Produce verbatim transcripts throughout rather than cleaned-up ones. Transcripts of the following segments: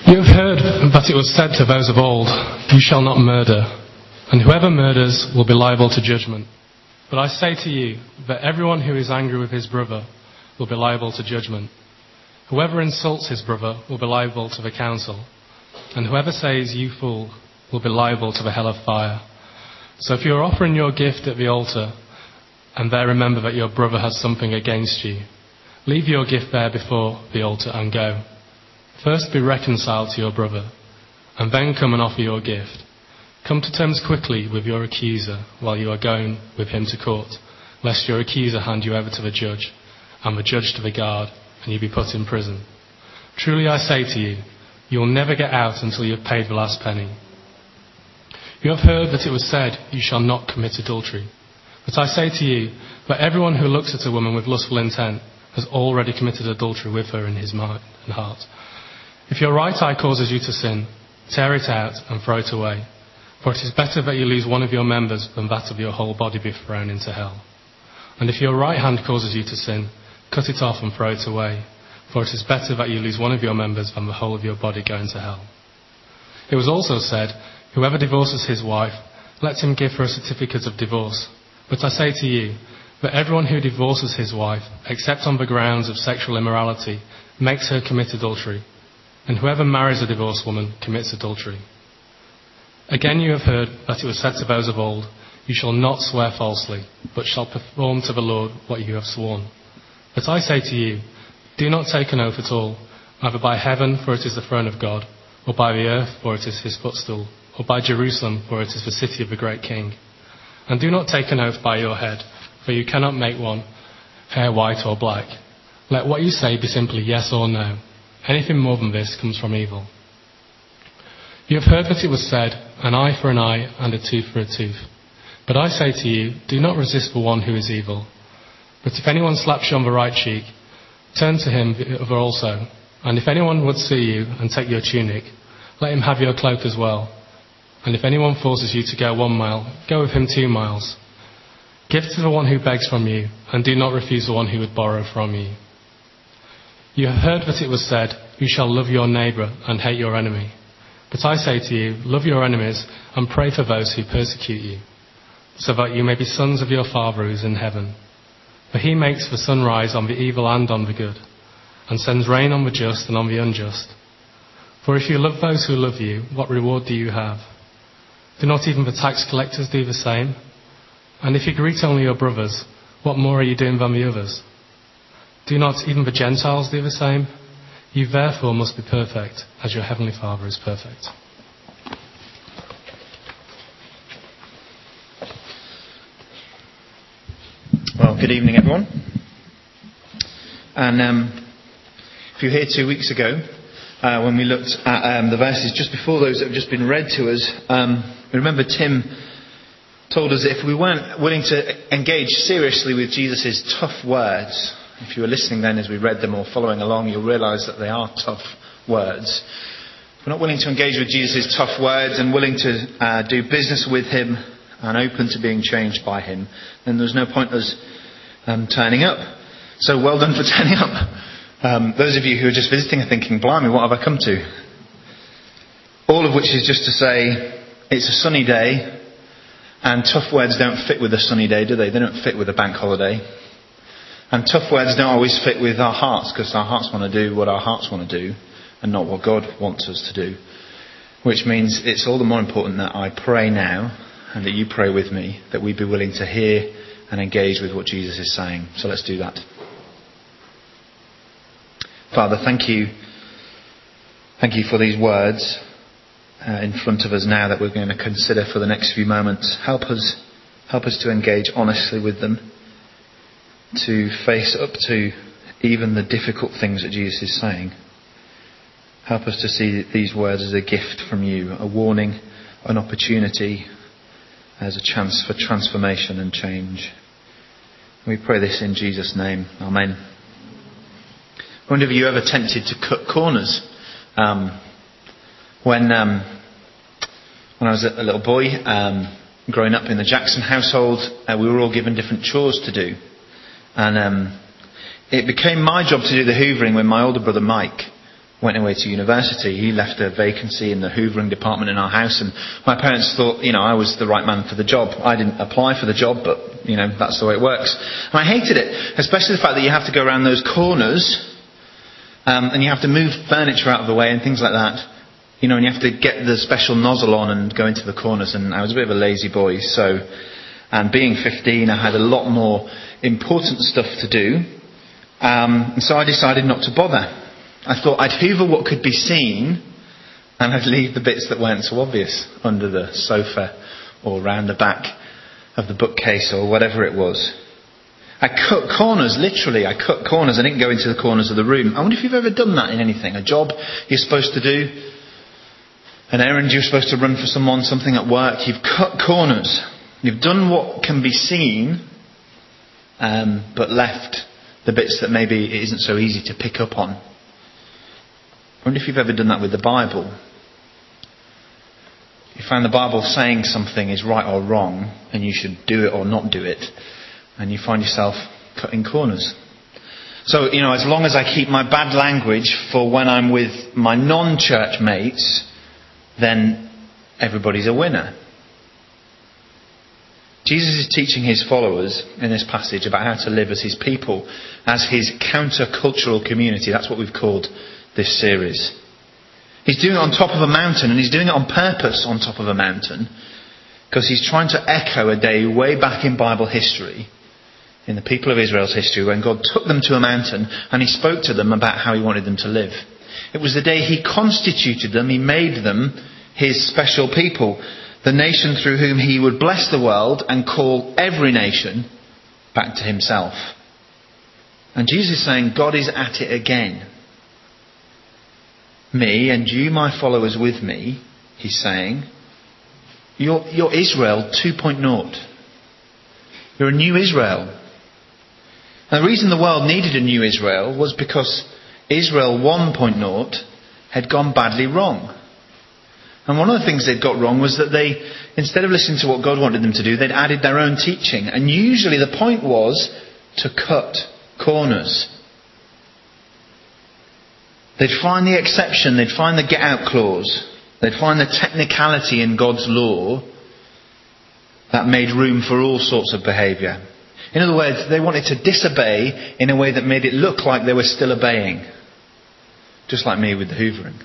You have heard that it was said to those of old, "You shall not murder, and whoever murders will be liable to judgment." But I say to you that everyone who is angry with his brother will be liable to judgment. Whoever insults his brother will be liable to the council, and whoever says, "You fool," will be liable to the hell of fire. So if you are offering your gift at the altar, and there remember that your brother has something against you, leave your gift there before the altar and go. First be reconciled to your brother, and then come and offer your gift. Come to terms quickly with your accuser while you are going with him to court, lest your accuser hand you over to the judge, and the judge to the guard, and you be put in prison. Truly I say to you, you will never get out until you have paid the last penny. You have heard that it was said, "You shall not commit adultery." But I say to you that everyone who looks at a woman with lustful intent has already committed adultery with her in his mind and heart. If your right eye causes you to sin, tear it out and throw it away. For it is better that you lose one of your members than that of your whole body be thrown into hell. And if your right hand causes you to sin, cut it off and throw it away. For it is better that you lose one of your members than the whole of your body go into hell. It was also said, "Whoever divorces his wife, let him give her a certificate of divorce." But I say to you that everyone who divorces his wife, except on the grounds of sexual immorality, makes her commit adultery. And whoever marries a divorced woman commits adultery. Again you have heard that it was said to those of old, "You shall not swear falsely, but shall perform to the Lord what you have sworn." But I say to you, do not take an oath at all, either by heaven, for it is the throne of God, or by the earth, for it is his footstool, or by Jerusalem, for it is the city of the great King. And do not take an oath by your head, for you cannot make one hair white or black. Let what you say be simply yes or no. Anything more than this comes from evil. You have heard that it was said, "An eye for an eye and a tooth for a tooth." But I say to you, do not resist the one who is evil. But if anyone slaps you on the right cheek, turn to him the other also. And if anyone would sue you and take your tunic, let him have your cloak as well. And if anyone forces you to go one mile, go with him two miles. Give to the one who begs from you, and do not refuse the one who would borrow from you. You have heard that it was said, "You shall love your neighbour and hate your enemy." But I say to you, love your enemies and pray for those who persecute you, so that you may be sons of your Father who is in heaven. For he makes the sun rise on the evil and on the good, and sends rain on the just and on the unjust. For if you love those who love you, what reward do you have? Do not even the tax collectors do the same? And if you greet only your brothers, what more are you doing than the others? Do not even the Gentiles do the same? You therefore must be perfect, as your heavenly Father is perfect. Well, good evening, everyone. And um, if you were here two weeks ago, uh, when we looked at um, the verses just before those that have just been read to us, um, remember Tim told us that if we weren't willing to engage seriously with Jesus' tough words, if you were listening then as we read them or following along, you'll realise that they are tough words. If we're not willing to engage with Jesus' tough words and willing to uh, do business with him and open to being changed by him, then there's no point us um, turning up. So well done for turning up. Um, those of you who are just visiting are thinking, blimey, what have I come to? All of which is just to say, it's a sunny day, and tough words don't fit with a sunny day, do they? They don't fit with a bank holiday. And tough words don't always fit with our hearts, because our hearts want to do what our hearts want to do and not what God wants us to do. Which means it's all the more important that I pray now and that you pray with me, that we be willing to hear and engage with what Jesus is saying. So let's do that. Father, thank you. Thank you for these words uh, in front of us now that we're going to consider for the next few moments. Help us, help us to engage honestly with them, to face up to even the difficult things that Jesus is saying. Help us to see these words as a gift from you, a warning, an opportunity, as a chance for transformation and change. We pray this in Jesus' name. Amen. I wonder if you ever tempted to cut corners. Um, when um, when I was a little boy, um, growing up in the Jackson household, uh, we were all given different chores to do. And um, it became my job to do the hoovering when my older brother Mike went away to university. He left a vacancy in the hoovering department in our house, and my parents thought, you know, I was the right man for the job. I didn't apply for the job, but, you know, that's the way it works. And I hated it, especially the fact that you have to go around those corners, um, and you have to move furniture out of the way and things like that. You know, and you have to get the special nozzle on and go into the corners, and I was a bit of a lazy boy, so, and being fifteen, I had a lot more important stuff to do, um, and so I decided not to bother. I thought I'd hoover what could be seen, and I'd leave the bits that weren't so obvious under the sofa or round the back of the bookcase or whatever it was. I cut corners, literally, I cut corners. I didn't go into the corners of the room. I wonder if you've ever done that in anything. A job you're supposed to do, an errand you're supposed to run for someone, something at work. You've cut corners. You've done what can be seen, um, but left the bits that maybe it isn't so easy to pick up on. I wonder if you've ever done that with the Bible. You find the Bible saying something is right or wrong, and you should do it or not do it, and you find yourself cutting corners. So, you know, as long as I keep my bad language for when I'm with my non-church mates, then everybody's a winner. Jesus is teaching his followers in this passage about how to live as his people, as his counter-cultural community. That's what we've called this series. He's doing it on top of a mountain, and he's doing it on purpose on top of a mountain, because he's trying to echo a day way back in Bible history, in the people of Israel's history, when God took them to a mountain and he spoke to them about how he wanted them to live. It was the day he constituted them, he made them his special people, the nation through whom he would bless the world and call every nation back to himself. And Jesus is saying, God is at it again. Me and you, my followers with me, he's saying, you're, you're Israel two point oh. You're a new Israel. And the reason the world needed a new Israel was because Israel one point oh had gone badly wrong. And one of the things they'd got wrong was that they, instead of listening to what God wanted them to do, they'd added their own teaching. And usually the point was to cut corners. They'd find the exception, they'd find the get-out clause, they'd find the technicality in God's law that made room for all sorts of behaviour. In other words, they wanted to disobey in a way that made it look like they were still obeying. Just like me with the hoovering.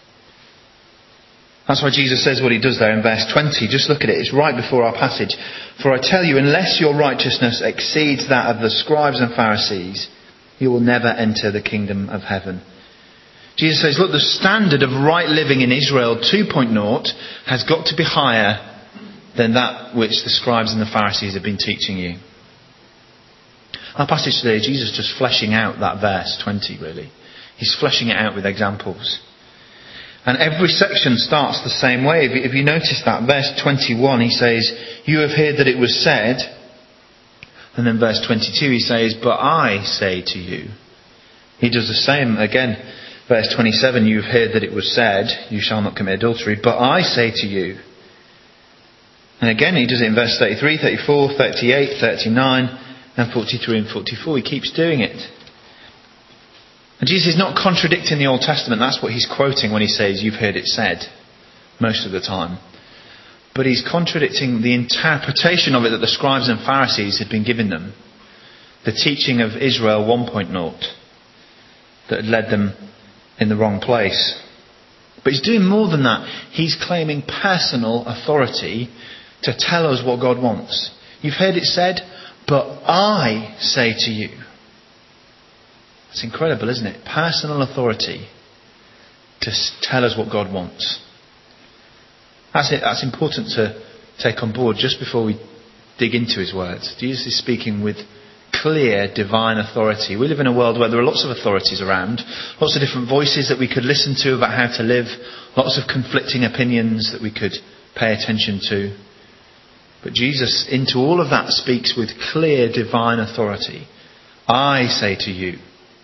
That's why Jesus says what he does there in verse twenty. Just look at it. It's right before our passage. For I tell you, unless your righteousness exceeds that of the scribes and Pharisees, you will never enter the kingdom of heaven. Jesus says, look, the standard of right living in Israel two point oh has got to be higher than that which the scribes and the Pharisees have been teaching you. Our passage today, Jesus just fleshing out that verse twenty, really. He's fleshing it out with examples. And every section starts the same way. If you, if you notice that, verse twenty-one, he says, you have heard that it was said. And then verse twenty-two, he says, but I say to you. He does the same again. Verse twenty-seven, you have heard that it was said, you shall not commit adultery. But I say to you. And again, he does it in verse thirty-three, thirty-four, thirty-eight, thirty-nine, and forty-three and forty-four. He keeps doing it. And Jesus is not contradicting the Old Testament. That's what he's quoting when he says, you've heard it said, most of the time. But he's contradicting the interpretation of it that the scribes and Pharisees had been giving them. The teaching of Israel one point oh that had led them in the wrong place. But he's doing more than that. He's claiming personal authority to tell us what God wants. You've heard it said, but I say to you. It's incredible, isn't it? Personal authority to tell us what God wants. That's it. That's important to take on board just before we dig into his words. Jesus is speaking with clear divine authority. We live in a world where there are lots of authorities around, lots of different voices that we could listen to about how to live, lots of conflicting opinions that we could pay attention to. But Jesus, into all of that, speaks with clear divine authority. I say to you.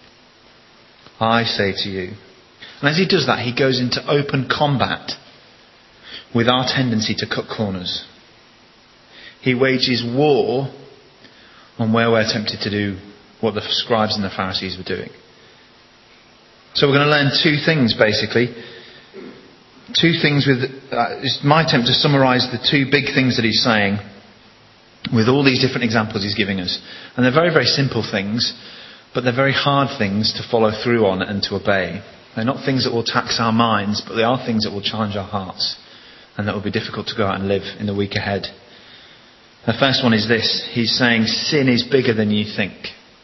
I say to you. And as he does that, he goes into open combat with our tendency to cut corners. He wages war on where we're tempted to do what the scribes and the Pharisees were doing. So we're going to learn two things, basically. Two things with... Uh, it's my attempt to summarise the two big things that he's saying with all these different examples he's giving us. And they're very, very simple things, but they're very hard things to follow through on and to obey. They're not things that will tax our minds, but they are things that will challenge our hearts and that will be difficult to go out and live in the week ahead. The first one is this. He's saying sin is bigger than you think.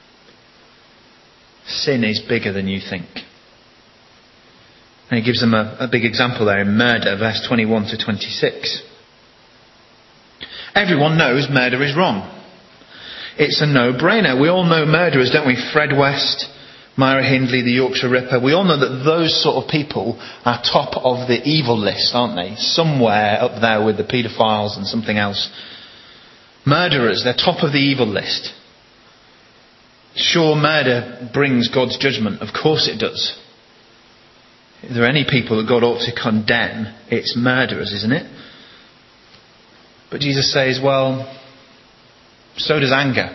Sin is bigger than you think. And he gives them a, a big example there in murder, verse twenty-one to twenty-six. Everyone knows murder is wrong. It's a no-brainer. We all know murderers, don't we? Fred West, Myra Hindley, the Yorkshire Ripper. We all know that those sort of people are top of the evil list, aren't they? Somewhere up there with the paedophiles and something else. Murderers, they're top of the evil list. Sure, murder brings God's judgment. Of course it does. If there are any people that God ought to condemn, it's murderers, isn't it? But Jesus says, well, so does anger.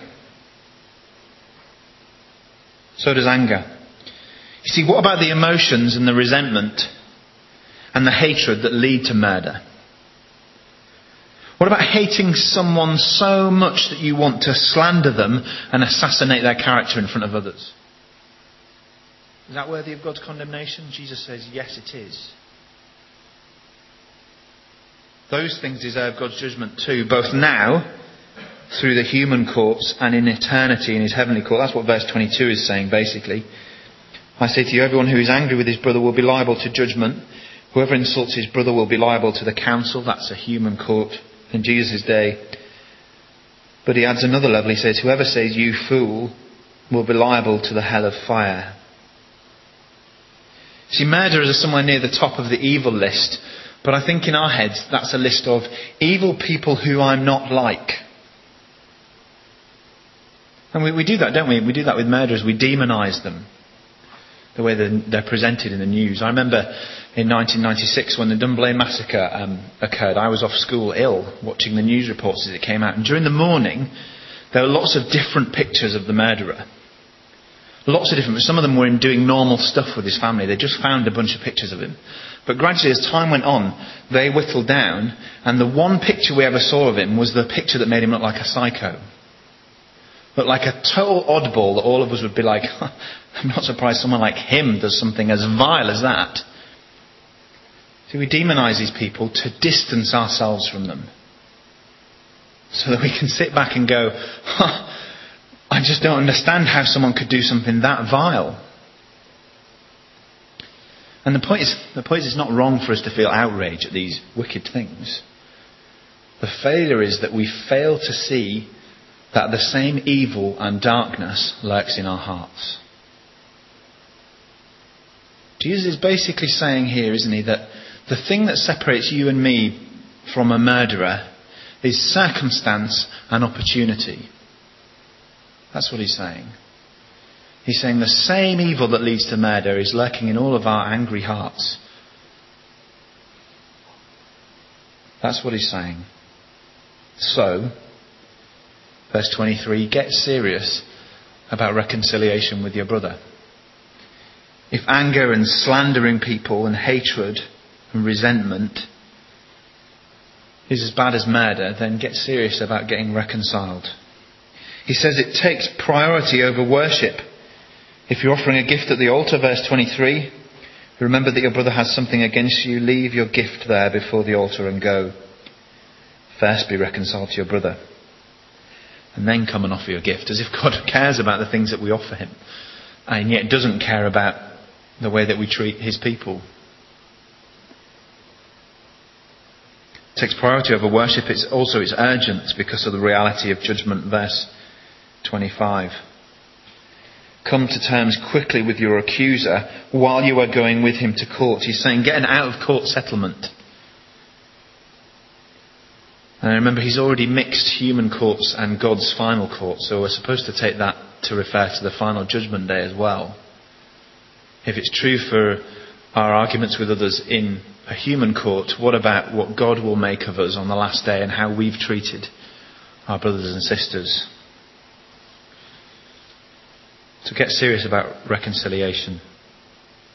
So does anger. You see, what about the emotions and the resentment and the hatred that lead to murder? What about hating someone so much that you want to slander them and assassinate their character in front of others? Is that worthy of God's condemnation? Jesus says, yes, it is. Those things deserve God's judgment too, both now, through the human courts, and in eternity in his heavenly court. That's what verse twenty-two is saying, basically. I say to you, everyone who is angry with his brother will be liable to judgment. Whoever insults his brother will be liable to the council. That's a human court in Jesus' day. But he adds another level. He says, whoever says, you fool, will be liable to the hell of fire. See, murderers are somewhere near the top of the evil list. But I think in our heads, that's a list of evil people who I'm not like. And we, we do that, don't we? We do that with murderers. We demonise them. The way they're, they're presented in the news. I remember in nineteen ninety-six when the Dunblane massacre um, occurred, I was off school ill watching the news reports as it came out. And during the morning, there were lots of different pictures of the murderer. Lots of different... Some of them were in doing normal stuff with his family. They just found a bunch of pictures of him. But gradually, as time went on, they whittled down. And the one picture we ever saw of him was the picture that made him look like a psycho. Looked like a total oddball that all of us would be like, I'm not surprised someone like him does something as vile as that. See, we demonise these people to distance ourselves from them. So that we can sit back and go, huh, I just don't understand how someone could do something that vile. And the point is, the point is it's not wrong for us to feel outrage at these wicked things. The failure is that we fail to see that the same evil and darkness lurks in our hearts. Jesus is basically saying here, isn't he, that the thing that separates you and me from a murderer is circumstance and opportunity. That's what he's saying. He's saying the same evil that leads to murder is lurking in all of our angry hearts. That's what he's saying. So, verse twenty-three, get serious about reconciliation with your brother. If anger and slandering people and hatred and resentment is as bad as murder, then get serious about getting reconciled. He says it takes priority over worship. If you're offering a gift at the altar, verse twenty-three, remember that your brother has something against you, leave your gift there before the altar and go. First be reconciled to your brother, and then come and offer your gift, as if God cares about the things that we offer him, and yet doesn't care about the way that we treat his people. It takes priority over worship. It's also it's urgent because of the reality of judgment, verse twenty-five. Come to terms quickly with your accuser while you are going with him to court. He's saying get an out-of-court settlement. And remember, he's already mixed human courts and God's final court, so we're supposed to take that to refer to the final judgment day as well. If it's true for our arguments with others in a human court, what about what God will make of us on the last day and how we've treated our brothers and sisters? So get serious about reconciliation.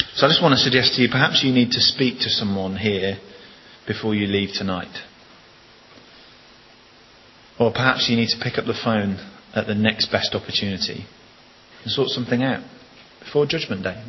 So I just want to suggest to you, perhaps you need to speak to someone here before you leave tonight. Or perhaps you need to pick up the phone at the next best opportunity and sort something out before Judgment Day.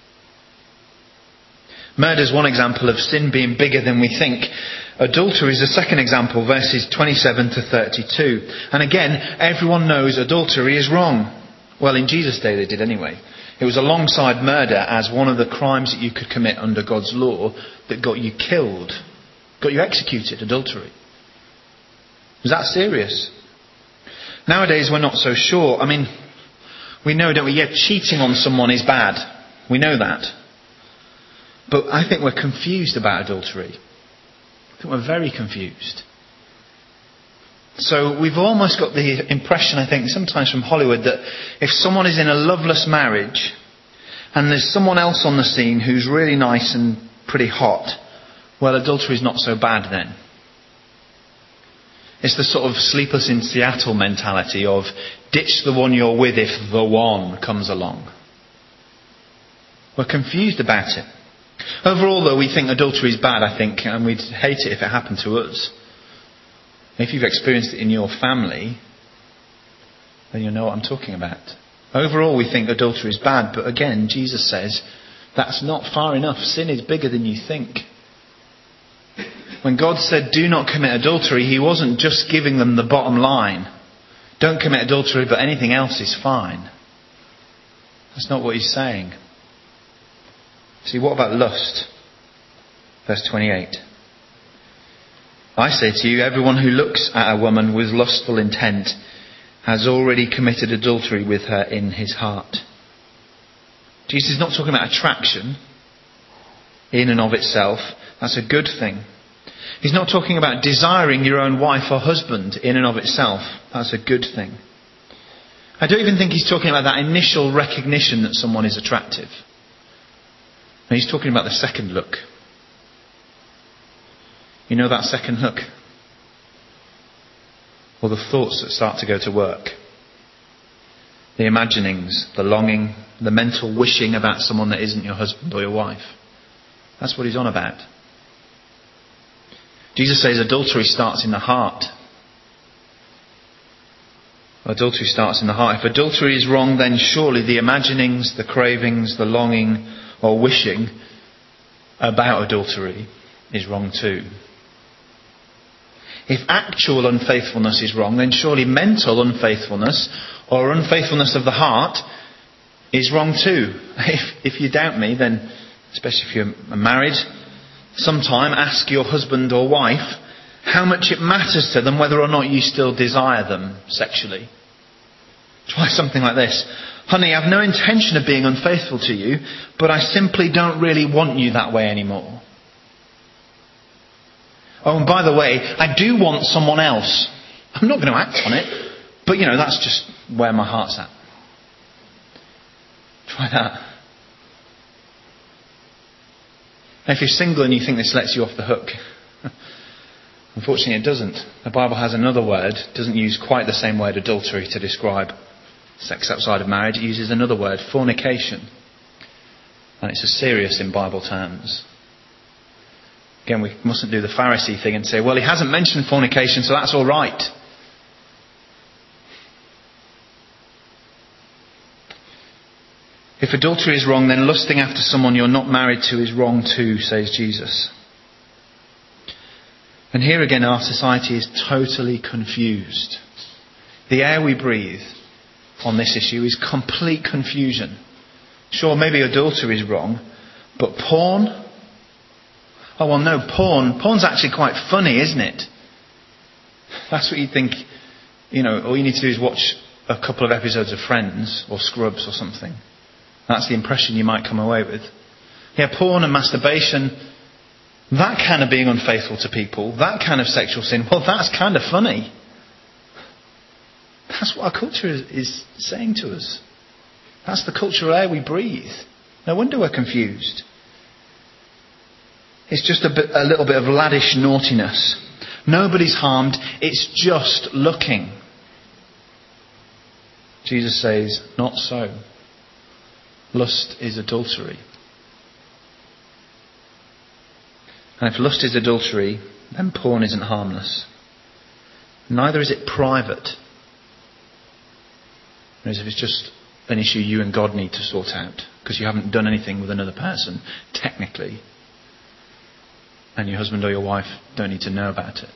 Murder is one example of sin being bigger than we think. Adultery is the second example, verses twenty-seven to thirty-two. And again, everyone knows adultery is wrong. Well, in Jesus' day they did anyway. It was alongside murder as one of the crimes that you could commit under God's law that got you killed, got you executed, adultery. Was that serious? Nowadays we're not so sure. I mean, we know, don't we? Yeah, cheating on someone is bad. We know that. But I think we're confused about adultery. I think we're very confused. So we've almost got the impression, I think, sometimes from Hollywood, that if someone is in a loveless marriage and there's someone else on the scene who's really nice and pretty hot, well, adultery is not so bad then. It's the sort of Sleepless in Seattle mentality of ditch the one you're with if the one comes along. We're confused about it. Overall, though, we think adultery is bad, I think, and we'd hate it if it happened to us. If you've experienced it in your family, then you'll know what I'm talking about. Overall, we think adultery is bad, but again, Jesus says that's not far enough. Sin is bigger than you think. When God said, do not commit adultery, he wasn't just giving them the bottom line. Don't commit adultery, but anything else is fine. That's not what he's saying. See, what about lust? Verse twenty-eight. I say to you, everyone who looks at a woman with lustful intent has already committed adultery with her in his heart. Jesus is not talking about attraction in and of itself. That's a good thing. He's not talking about desiring your own wife or husband in and of itself. That's a good thing. I don't even think he's talking about that initial recognition that someone is attractive. No, he's talking about the second look. You know that second look? Or the thoughts that start to go to work. The imaginings, the longing, the mental wishing about someone that isn't your husband or your wife. That's what he's on about. Jesus says adultery starts in the heart. Adultery starts in the heart. If adultery is wrong, then surely the imaginings, the cravings, the longing or wishing about adultery is wrong too. If actual unfaithfulness is wrong, then surely mental unfaithfulness or unfaithfulness of the heart is wrong too. If, if you doubt me, then, especially if you're married, sometime ask your husband or wife how much it matters to them whether or not you still desire them sexually. Try something like this. Honey, I've no intention of being unfaithful to you, but I simply don't really want you that way anymore. Oh, and by the way, I do want someone else. I'm not going to act on it, but you know, that's just where my heart's at. Try that. Now, if you're single and you think this lets you off the hook, unfortunately it doesn't. The Bible has another word, doesn't use quite the same word adultery to describe sex outside of marriage. It uses another word, fornication. And it's as serious in Bible terms. Again, we mustn't do the Pharisee thing and say, well, he hasn't mentioned fornication, so that's all right. If adultery is wrong, then lusting after someone you're not married to is wrong too, says Jesus. And here again, our society is totally confused. The air we breathe on this issue is complete confusion. Sure, maybe adultery is wrong, but porn? Oh, well, no, porn. Porn's actually quite funny, isn't it? That's what you think, you know, all you need to do is watch a couple of episodes of Friends or Scrubs or something. That's the impression you might come away with. Yeah, porn and masturbation, that kind of being unfaithful to people, that kind of sexual sin, well, that's kind of funny. That's what our culture is, is saying to us. That's the cultural air we breathe. No wonder we're confused. It's just a, bit, a little bit of laddish naughtiness. Nobody's harmed. It's just looking. Jesus says, not so. Lust is adultery. And if lust is adultery, then porn isn't harmless. Neither is it private. Whereas if it's just an issue you and God need to sort out, because you haven't done anything with another person, technically, and your husband or your wife don't need to know about it.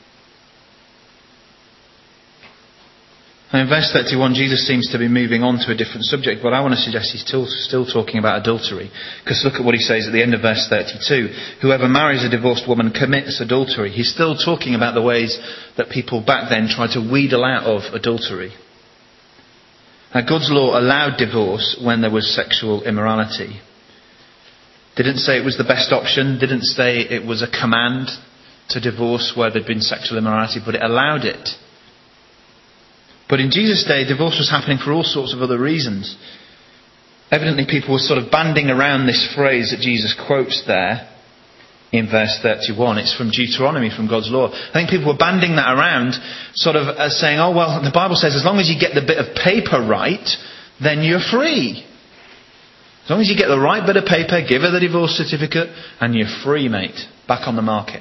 And in verse thirty-one, Jesus seems to be moving on to a different subject, but I want to suggest he's still, still talking about adultery. Because look at what he says at the end of verse thirty-two. Whoever marries a divorced woman commits adultery. He's still talking about the ways that people back then tried to wheedle out of adultery. Now, God's law allowed divorce when there was sexual immorality. Didn't say it was the best option, didn't say it was a command to divorce where there'd been sexual immorality, but it allowed it. But in Jesus' day, divorce was happening for all sorts of other reasons. Evidently, people were sort of banding around this phrase that Jesus quotes there in verse thirty-one. It's from Deuteronomy, from God's law. I think people were banding that around, sort of uh, saying, oh, well, the Bible says as long as you get the bit of paper right, then you're free. As long as you get the right bit of paper, give her the divorce certificate, and you're free, mate. Back on the market.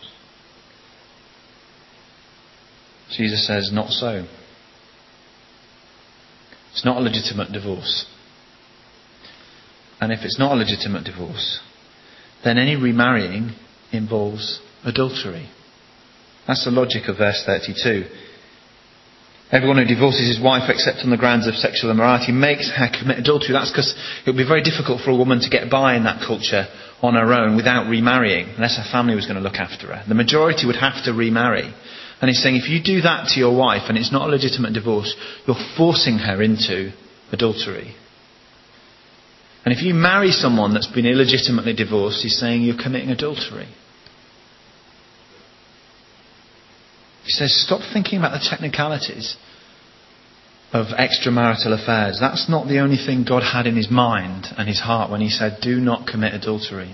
Jesus says, not so. It's not a legitimate divorce. And if it's not a legitimate divorce, then any remarrying involves adultery. That's the logic of verse thirty-two. Everyone who divorces his wife except on the grounds of sexual immorality makes her commit adultery. That's because it would be very difficult for a woman to get by in that culture on her own without remarrying, unless her family was going to look after her. The majority would have to remarry. And he's saying if you do that to your wife and it's not a legitimate divorce, you're forcing her into adultery. And if you marry someone that's been illegitimately divorced, he's saying you're committing adultery. He says stop thinking about the technicalities of extramarital affairs. That's not the only thing God had in his mind and his heart when he said do not commit adultery.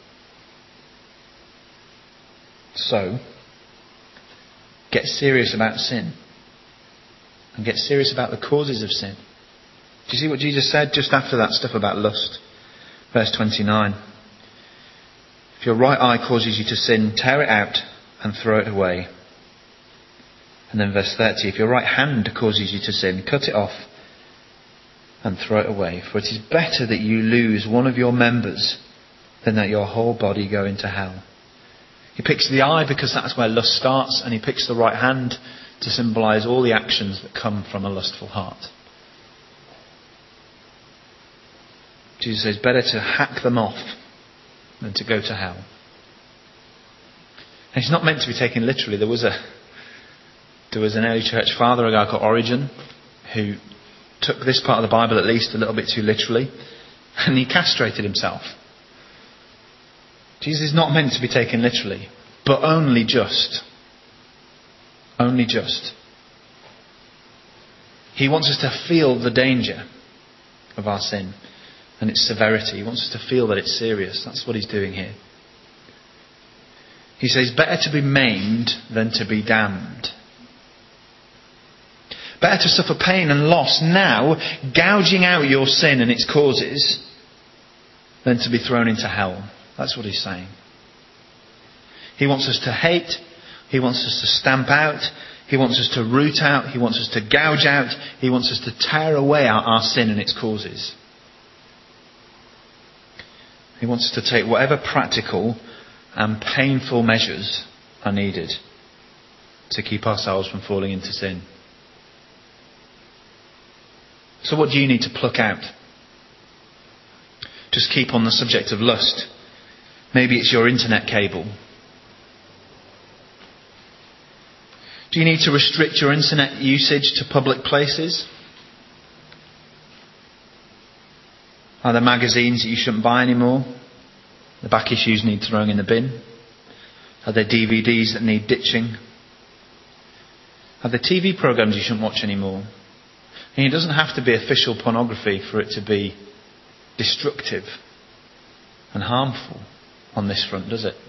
So, get serious about sin. And get serious about the causes of sin. Do you see what Jesus said just after that stuff about lust? Verse twenty-nine. If your right eye causes you to sin, tear it out and throw it away. And then verse thirty. If your right hand causes you to sin, cut it off and throw it away. For it is better that you lose one of your members than that your whole body go into hell. He picks the eye because that's where lust starts, and he picks the right hand to symbolise all the actions that come from a lustful heart. Jesus says, better to hack them off than to go to hell. And it's not meant to be taken literally. There was a there was an early church father, a guy called Origen, who took this part of the Bible at least a little bit too literally, and he castrated himself. Jesus is not meant to be taken literally, but only just. Only just. He wants us to feel the danger of our sin and its severity. He wants us to feel that it's serious. That's what he's doing here. He says, better to be maimed than to be damned. Better to suffer pain and loss now, gouging out your sin and its causes, than to be thrown into hell. That's what he's saying. He wants us to hate. He wants us to stamp out. He wants us to root out. He wants us to gouge out. He wants us to tear away our, our sin and its causes. He wants us to take whatever practical and painful measures are needed to keep ourselves from falling into sin. So what do you need to pluck out? Just keep on the subject of lust. Maybe it's your internet cable. Do you need to restrict your internet usage to public places? Are there magazines that you shouldn't buy anymore? The back issues need throwing in the bin? Are there D V Ds that need ditching? Are there T V programs you shouldn't watch anymore? And it doesn't have to be official pornography for it to be destructive and harmful on this front, does it?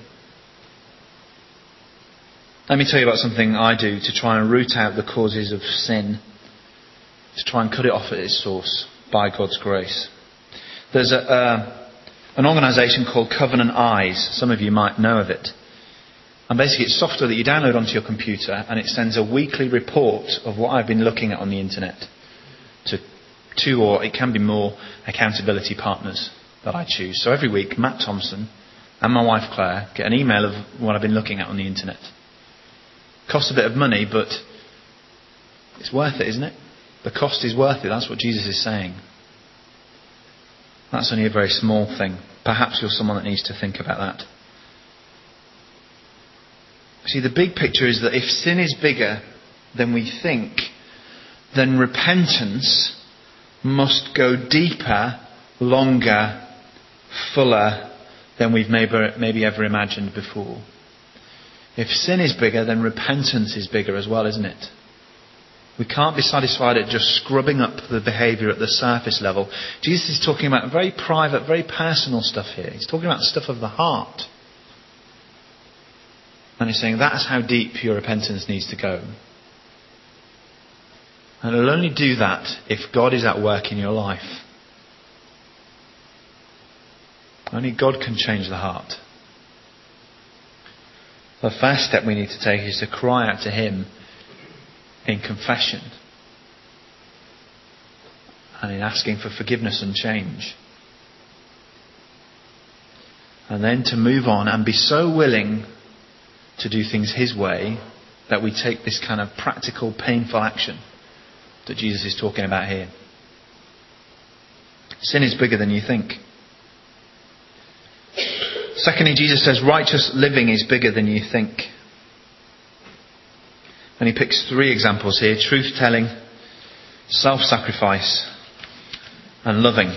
Let me tell you about something I do to try and root out the causes of sin, to try and cut it off at its source by God's grace. There's a, uh, an organisation called Covenant Eyes. Some of you might know of it. And basically it's software that you download onto your computer, and it sends a weekly report of what I've been looking at on the internet to two, or it can be more, accountability partners that I choose. So every week, Matt Thompson and my wife Claire get an email of what I've been looking at on the internet. Costs a bit of money, but it's worth it, isn't it? The cost is worth it. That's what Jesus is saying. That's only a very small thing. Perhaps you're someone that needs to think about that. See, the big picture is that if sin is bigger than we think, then repentance must go deeper, longer, fuller than we've maybe, maybe ever imagined before. If sin is bigger, then repentance is bigger as well, isn't it? We can't be satisfied at just scrubbing up the behaviour at the surface level. Jesus is talking about very private, very personal stuff here. He's talking about stuff of the heart. And he's saying that's how deep your repentance needs to go. And it'll only do that if God is at work in your life. Only God can change the heart. The first step we need to take is to cry out to Him in confession and in asking for forgiveness and change. And then to move on and be so willing to do things His way that we take this kind of practical, painful action that Jesus is talking about here. Sin is bigger than you think. Secondly, Jesus says righteous living is bigger than you think. And he picks three examples here: truth-telling, self-sacrifice, and loving.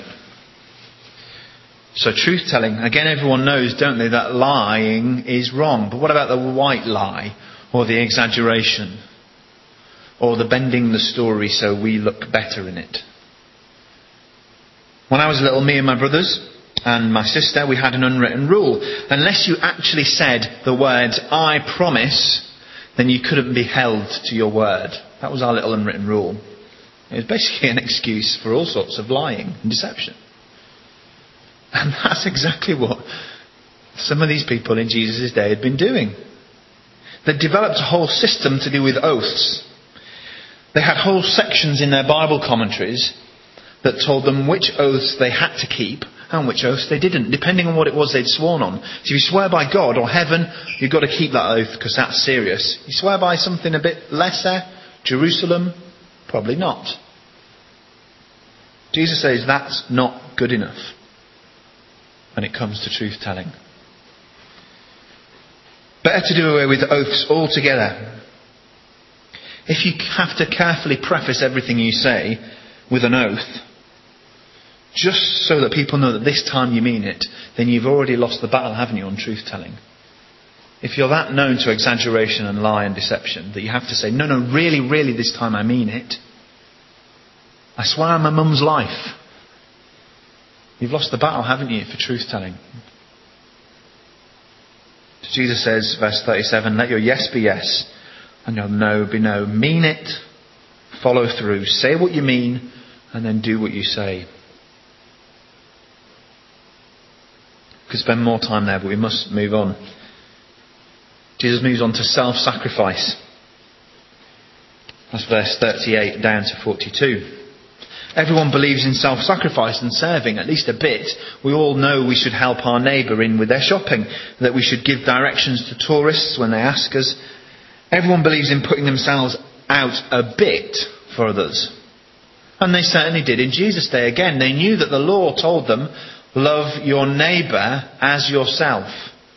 So truth-telling, again, everyone knows, don't they, that lying is wrong. But what about the white lie, or the exaggeration, or the bending the story so we look better in it? When I was little, me and my brothers and my sister, we had an unwritten rule. Unless you actually said the words, "I promise," then you couldn't be held to your word. That was our little unwritten rule. It was basically an excuse for all sorts of lying and deception. And that's exactly what some of these people in Jesus' day had been doing. They developed a whole system to do with oaths. They had whole sections in their Bible commentaries that told them which oaths they had to keep and which oaths they didn't, depending on what it was they'd sworn on. So if you swear by God or heaven, you've got to keep that oath because that's serious. You swear by something a bit lesser, Jerusalem, probably not. Jesus says that's not good enough when it comes to truth-telling. Better to do away with oaths altogether. If you have to carefully preface everything you say with an oath, just so that people know that this time you mean it, then you've already lost the battle, haven't you, on truth-telling? If you're that known to exaggeration and lie and deception that you have to say, no, no, really, really, this time I mean it. I swear on my mum's life. You've lost the battle, haven't you, for truth-telling? Jesus says, verse thirty-seven, let your yes be yes and your no be no. Mean it, follow through, say what you mean, and then do what you say. Could spend more time there, but we must move on. Jesus moves on to self-sacrifice. That's verse thirty-eight down to forty-two. Everyone believes in self-sacrifice and serving, at least a bit. We all know we should help our neighbour in with their shopping, that we should give directions to tourists when they ask us. Everyone believes in putting themselves out a bit for others. And they certainly did in Jesus' day. Again, they knew that the law told them, love your neighbour as yourself.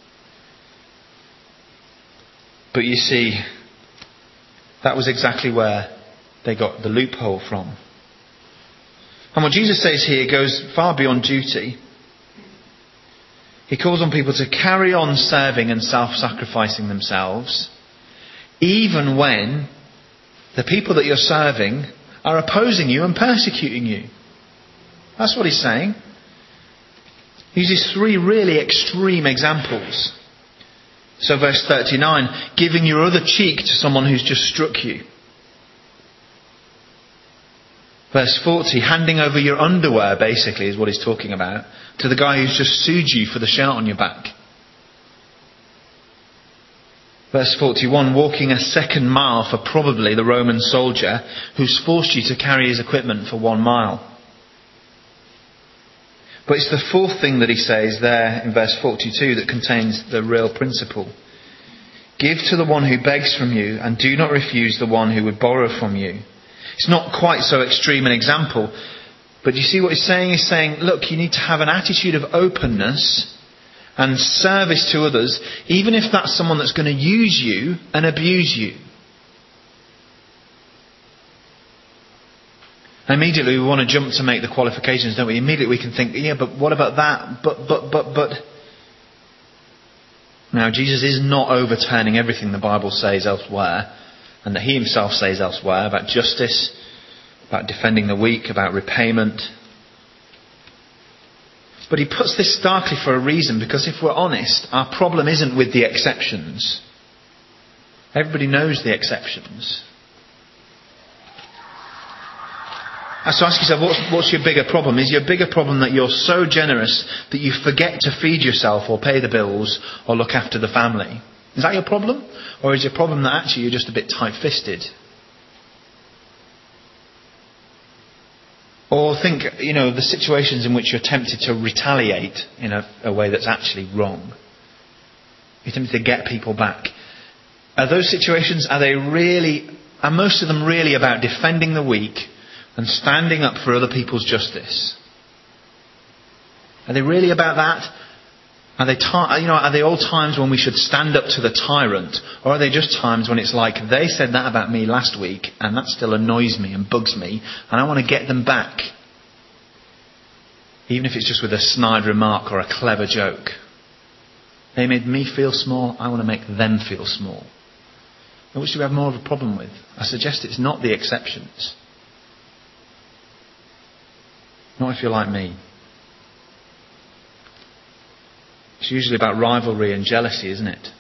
But you see, that was exactly where they got the loophole from. And what Jesus says here goes far beyond duty. He calls on people to carry on serving and self-sacrificing themselves, even when the people that you're serving are opposing you and persecuting you. That's what he's saying. He uses three really extreme examples. So verse thirty-nine, giving your other cheek to someone who's just struck you. Verse forty, handing over your underwear, basically, is what he's talking about, to the guy who's just sued you for the shirt on your back. Verse forty-one, walking a second mile for probably the Roman soldier who's forced you to carry his equipment for one mile. But it's the fourth thing that he says there in verse forty-two that contains the real principle. Give to the one who begs from you, and do not refuse the one who would borrow from you. It's not quite so extreme an example, but you see what he's saying? He's saying, look, you need to have an attitude of openness and service to others, even if that's someone that's going to use you and abuse you. And immediately we want to jump to make the qualifications, don't we? Immediately we can think, yeah, but what about that? But, but, but, but. Now, Jesus is not overturning everything the Bible says elsewhere, and that he himself says elsewhere about justice, about defending the weak, about repayment. But he puts this starkly for a reason, because if we're honest, our problem isn't with the exceptions. Everybody knows the exceptions. So ask yourself, what's, what's your bigger problem? Is your bigger problem that you're so generous that you forget to feed yourself or pay the bills or look after the family? Is that your problem? Or is your problem that actually you're just a bit tight-fisted? Or think, you know, the situations in which you're tempted to retaliate in a, a way that's actually wrong. You're tempted to get people back. Are those situations, are they really, are most of them really about defending the weak and standing up for other people's justice? Are they really about that? Are they, ti- you know, are they all times when we should stand up to the tyrant? Or are they just times when it's like, they said that about me last week and that still annoys me and bugs me and I want to get them back? Even if it's just with a snide remark or a clever joke. They made me feel small, I want to make them feel small. And which do we have more of a problem with? I suggest it's not the exceptions. Not if you're like me. It's usually about rivalry and jealousy, isn't it?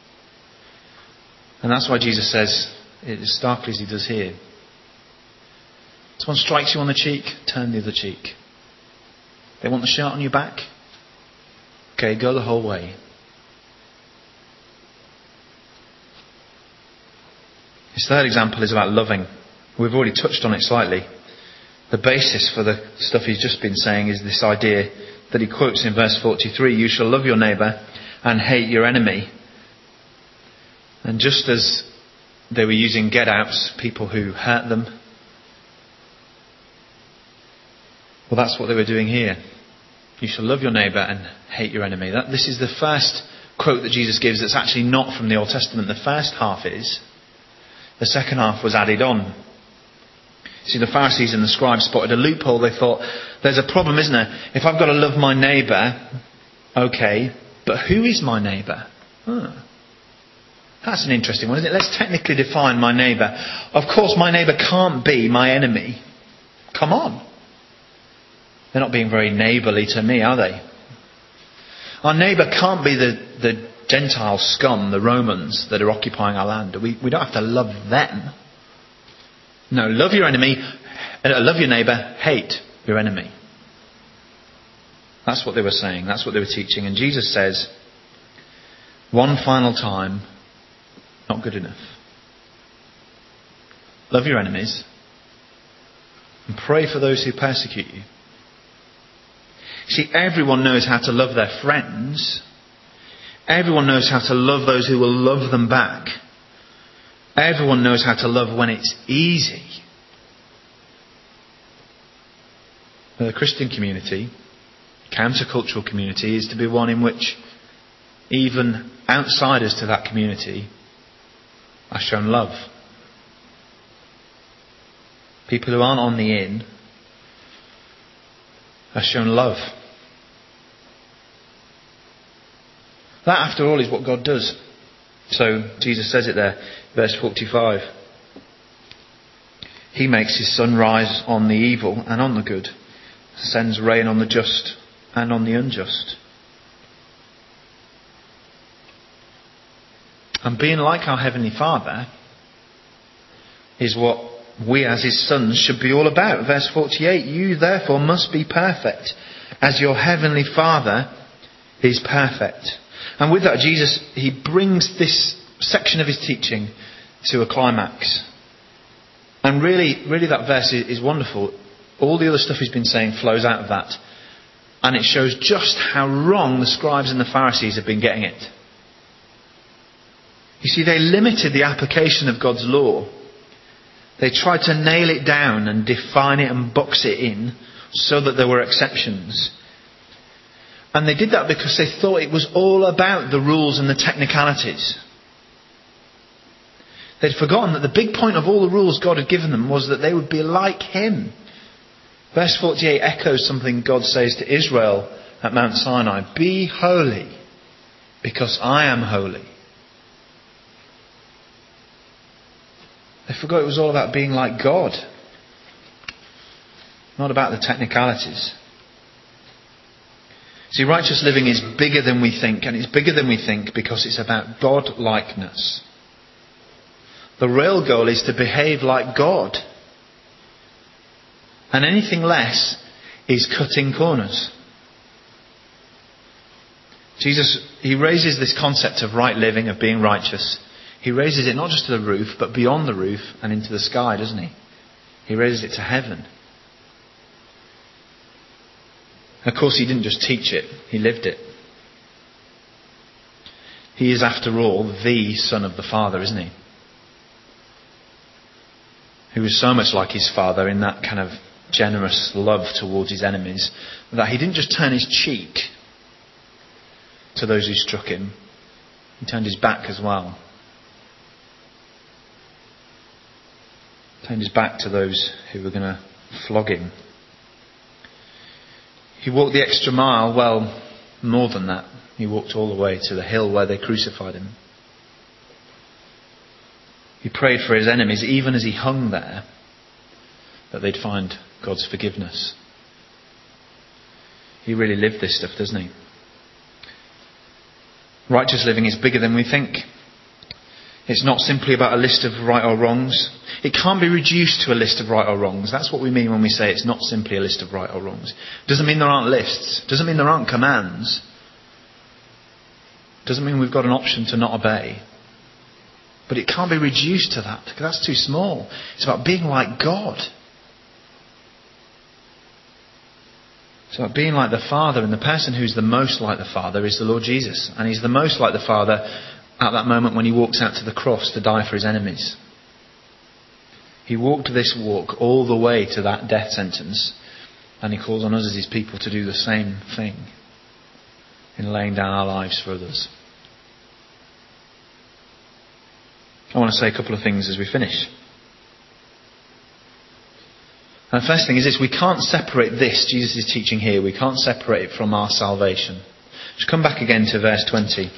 And that's why Jesus says, it as starkly as he does here, someone strikes you on the cheek, turn the other cheek. They want the shirt on your back? Okay, go the whole way. His third example is about loving. We've already touched on it slightly. The basis for the stuff he's just been saying is this idea that he quotes in verse forty-three, you shall love your neighbour and hate your enemy. And just as they were using get-outs, people who hurt them, well, that's what they were doing here. You shall love your neighbour and hate your enemy. That, this is the first quote that Jesus gives that's actually not from the Old Testament. The first half is. The second half was added on. See, the Pharisees and the scribes spotted a loophole. They thought, there's a problem, isn't there? If I've got to love my neighbour, okay, but who is my neighbour? Huh. That's an interesting one, isn't it? Let's technically define my neighbour. Of course, my neighbour can't be my enemy. Come on. They're not being very neighbourly to me, are they? Our neighbour can't be the, the Gentile scum, the Romans that are occupying our land. We, we don't have to love them. No, love your enemy, uh, love your neighbour, hate your enemy. That's what they were saying. That's what they were teaching. And Jesus says, one final time, not good enough. Love your enemies and pray for those who persecute you. See, everyone knows how to love their friends. Everyone knows how to love those who will love them back. Everyone knows how to love when it's easy. The Christian community, countercultural community, is to be one in which even outsiders to that community are shown love. People who aren't on the in are shown love. That, after all, is what God does. So Jesus says it there, verse forty-five. He makes his sun rise on the evil and on the good, sends rain on the just and on the unjust. And being like our Heavenly Father is what we as his sons should be all about. Verse forty-eight, you therefore must be perfect as your heavenly Father is perfect. And with that, Jesus, he brings this section of his teaching to a climax. And really, really that verse is wonderful. All the other stuff he's been saying flows out of that. And it shows just how wrong the scribes and the Pharisees have been getting it. You see, they limited the application of God's law. They tried to nail it down and define it and box it in so that there were exceptions. And they did that because they thought it was all about the rules and the technicalities. They'd forgotten that the big point of all the rules God had given them was that they would be like him. Verse forty-eight echoes something God says to Israel at Mount Sinai. Be holy, because I am holy. They forgot it was all about being like God, not about the technicalities. See, righteous living is bigger than we think, and it's bigger than we think because it's about God-likeness. The real goal is to behave like God. And anything less is cutting corners. Jesus, he raises this concept of right living, of being righteous. He raises it not just to the roof, but beyond the roof and into the sky, doesn't he? He raises it to heaven. Of course, he didn't just teach it, he lived it. He is, after all, the Son of the Father, isn't he? Who was so much like his Father in that kind of generous love towards his enemies, that he didn't just turn his cheek to those who struck him, he turned his back as well. Turned his back to those who were going to flog him. He walked the extra mile, well, more than that. He walked all the way to the hill where they crucified him. He prayed for his enemies, even as he hung there, that they'd find God's forgiveness. He really lived this stuff, doesn't he? Righteous living is bigger than we think. It's not simply about a list of right or wrongs. It can't be reduced to a list of right or wrongs. That's what we mean when we say it's not simply a list of right or wrongs. Doesn't mean there aren't lists. Doesn't mean there aren't commands. Doesn't mean we've got an option to not obey. But it can't be reduced to that, because that's too small. It's about being like God. It's about being like the Father, and the person who's the most like the Father is the Lord Jesus. And he's the most like the Father at that moment when he walks out to the cross to die for his enemies. He walked this walk all the way to that death sentence, and he calls on us as his people to do the same thing in laying down our lives for others. I want to say a couple of things as we finish. And the first thing is this: we can't separate this, Jesus is teaching here, we can't separate it from our salvation. Just come back again to verse twenty.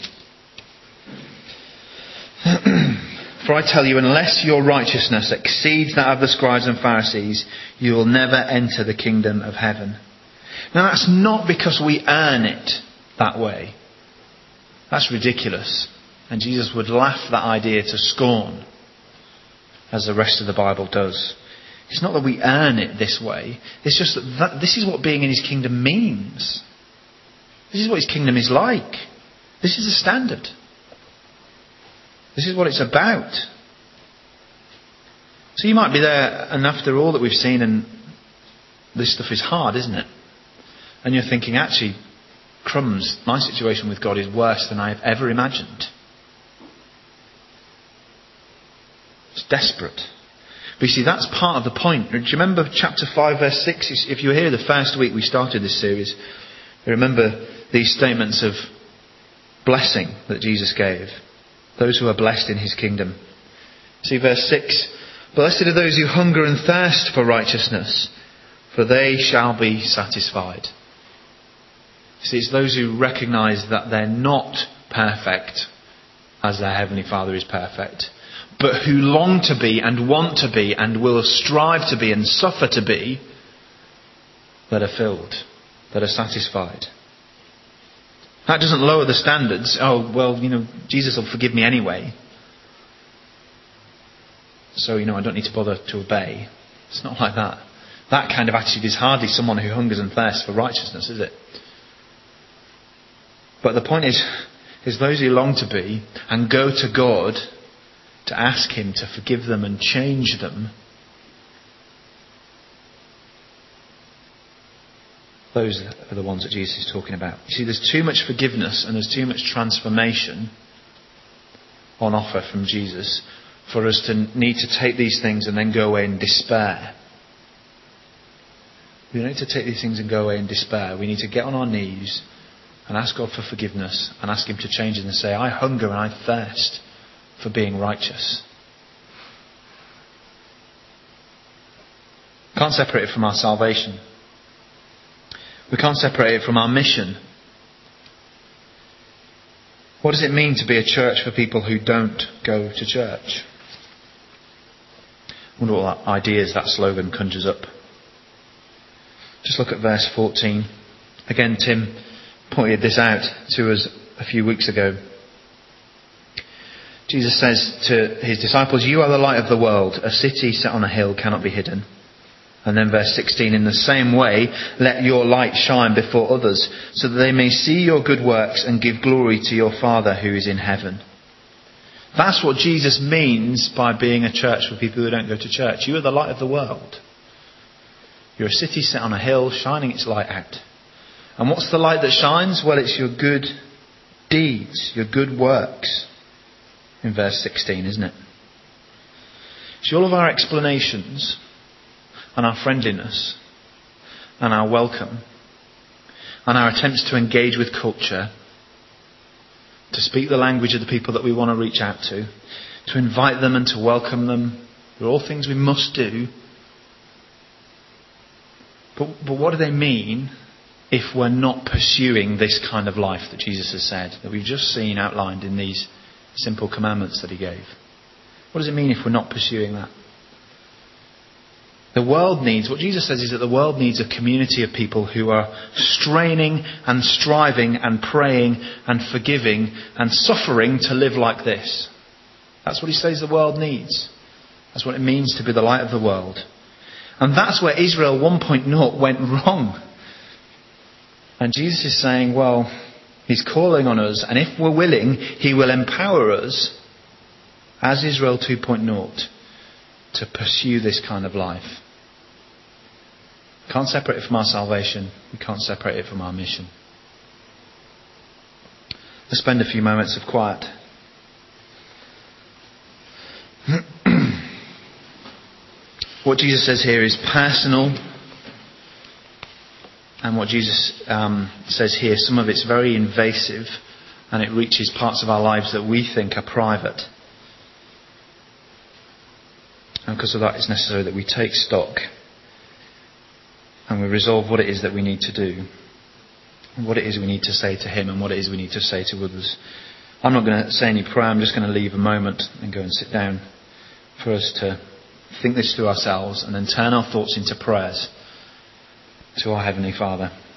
For I tell you, unless your righteousness exceeds that of the scribes and Pharisees, you will never enter the kingdom of heaven. Now that's not because we earn it that way. That's ridiculous. And Jesus would laugh that idea to scorn, as the rest of the Bible does. It's not that we earn it this way. It's just that, that this is what being in his kingdom means. This is what his kingdom is like. This is the standard. This is what it's about. So you might be there, and after all that we've seen, and this stuff is hard, isn't it? And you're thinking, actually, crumbs, my situation with God is worse than I've ever imagined. It's desperate. But you see, that's part of the point. Do you remember chapter five, verse six? If you were here the first week we started this series, you remember these statements of blessing that Jesus gave. Those who are blessed in his kingdom. See verse six. Blessed are those who hunger and thirst for righteousness, for they shall be satisfied. See, it's those who recognise that they're not perfect as their Heavenly Father is perfect, but who long to be and want to be and will strive to be and suffer to be, that are filled, that are satisfied. That doesn't lower the standards. Oh, well, you know, Jesus will forgive me anyway. so, you know, I don't need to bother to obey. It's not like that. That kind of attitude is hardly someone who hungers and thirsts for righteousness, is it? But the point is, is those who long to be and go to God to ask Him to forgive them and change them, those are the ones that Jesus is talking about. You see, there's too much forgiveness and there's too much transformation on offer from Jesus for us to need to take these things and then go away in despair. We don't need to take these things and go away in despair. We need to get on our knees and ask God for forgiveness and ask Him to change it and say, I hunger and I thirst for being righteous. We can't separate it from our salvation. We can't separate it from our mission. What does it mean to be a church for people who don't go to church? I wonder what ideas that slogan conjures up. Just look at verse fourteen. Again, Tim pointed this out to us a few weeks ago. Jesus says to His disciples, you are the light of the world. A city set on a hill cannot be hidden. And then verse sixteen, in the same way, let your light shine before others, so that they may see your good works and give glory to your Father who is in heaven. That's what Jesus means by being a church for people who don't go to church. You are the light of the world. You're a city set on a hill, shining its light out. And what's the light that shines? Well, it's your good deeds, your good works. In verse sixteen, isn't it? See, all of our explanations and our friendliness and our welcome and our attempts to engage with culture, to speak the language of the people that we want to reach out to, to invite them and to welcome them, they're all things we must do. But, but what do they mean if we're not pursuing this kind of life that Jesus has said, that we've just seen outlined in these simple commandments that He gave? What does it mean if we're not pursuing that? The world needs, what Jesus says is that the world needs a community of people who are straining and striving and praying and forgiving and suffering to live like this. That's what He says the world needs. That's what it means to be the light of the world. And that's where Israel one point oh went wrong. And Jesus is saying, well, He's calling on us, and if we're willing, He will empower us, as Israel two point oh, to pursue this kind of life. We can't separate it from our salvation. We can't separate it from our mission. Let's spend a few moments of quiet. What Jesus says here is personal. And what Jesus um, says here, some of it's very invasive, and it reaches parts of our lives that we think are private. And because of that, it's necessary that we take stock and we resolve what it is that we need to do, and what it is we need to say to Him, and what it is we need to say to others. I'm not going to say any prayer. I'm just going to leave a moment and go and sit down for us to think this through ourselves and then turn our thoughts into prayers to our Heavenly Father.